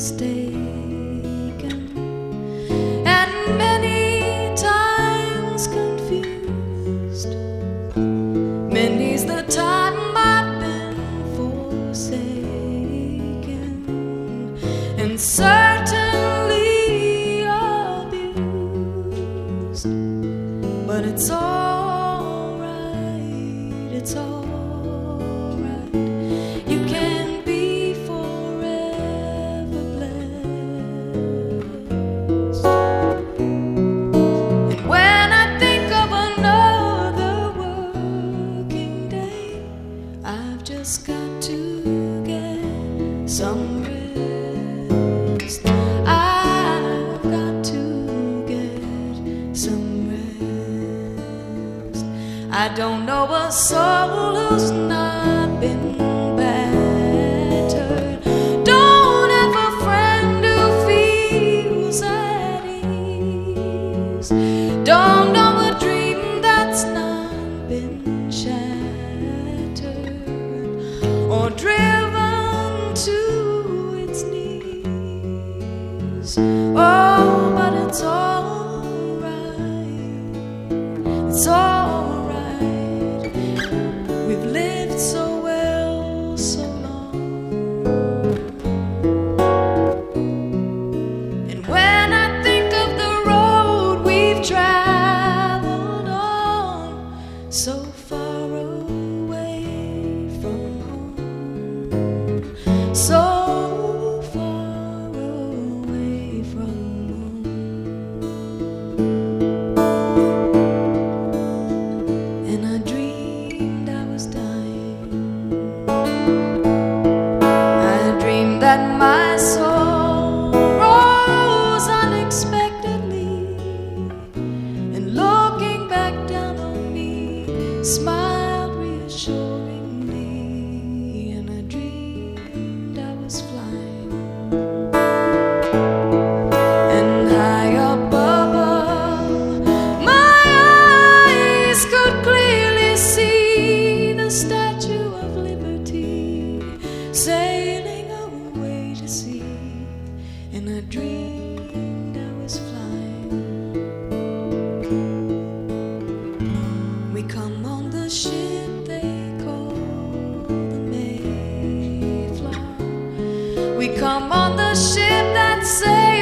mistaken, and many times confused. Many's the time I've been forsaken, and certainly abused. But it's all right, it's all right. You can be forever blessed. And when I think of another working day, I've just got to get some rest. I've got to get some rest. I don't know a soul who's not been battered. Don't have a friend who feels at ease. Don't know a dream that's not been shattered or driven to its knees. Oh, but it's all right. It's all right. We've lived so well so long. And when I think of the road we've traveled on, so far away from home, so far away from home. And I dreamed I was dying. I dreamed that my soul rose unexpectedly, and looking back down on me, smiled reassuringly. And I dreamed I was flying, and high above, my eyes could clearly see the Statue of Liberty sailing away to sea. And I dreamed I was flying. We come on the ship they call the Mayflower. We come on the ship that sails